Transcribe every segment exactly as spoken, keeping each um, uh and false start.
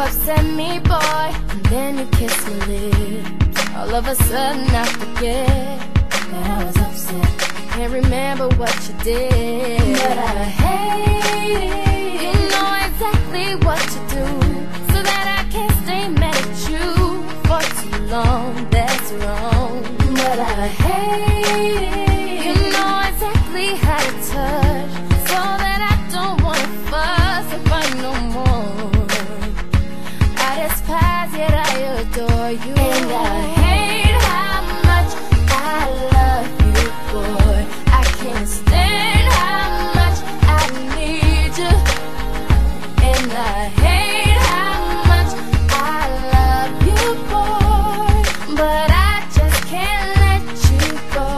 upset me, boy. And then you kissed my lips. All of a sudden I forget that I was upset. I can't remember what you did, but I hate it. You know exactly what to do, so that I can't stay mad at you for too long. That's wrong, but I hate it. You know exactly how to touch, so that I don't wanna fuss or fight no more. I despise yet I adore you, and I hate how much I love you, boy. I can't stand how much I need you, and I hate how much I love you, boy. But I just can't let you go,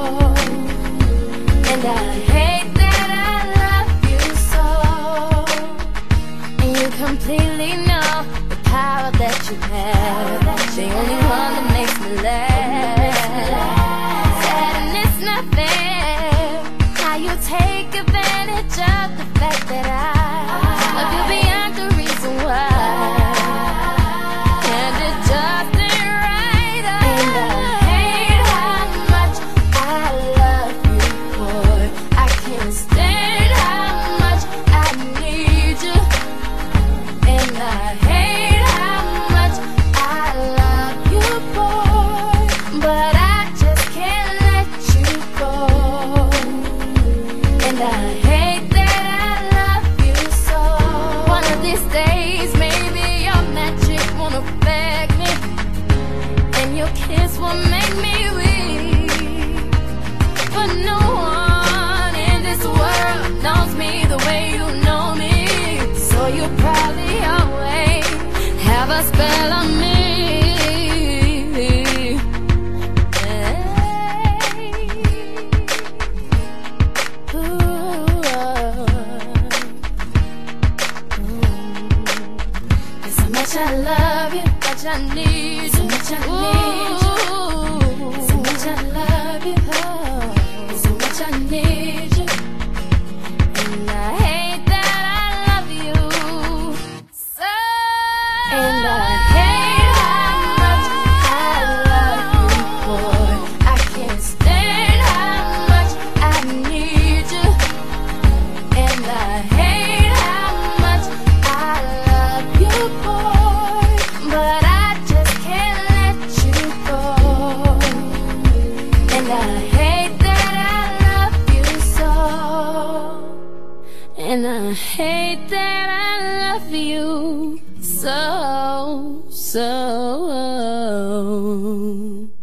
and I hate that I love you so. And you completely know the power that you have, the only one that makes me laugh. Sad and it's not fair how you take advantage of the fact that I love you beyond the reason why. And it just ain't right. And I hate how much I love you, boy. I can't stand how much I need you, and I hate how much I love you, boy. But I just can't let you go, and I hate that I love you so. One of these days, maybe your magic won't affect me, and your kiss will make me weak. But no one in this world knows me the way you know me, so you probably always have a spell on me. Hey. Ooh, ooh. So much I love you, much I need you, so much I need you, so much I love you, oh, so much I need you, and I hate that I love you so. And I hate how much I love you, boy. I can't stand how much I need you, and I hate how much I love you, boy. But I just can't let you go, and I hate that I love you so, and I hate that I love you so, so.